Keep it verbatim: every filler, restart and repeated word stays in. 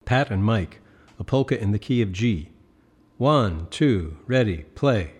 Pat and Mike, a polka in the key of G. One, two, ready, play.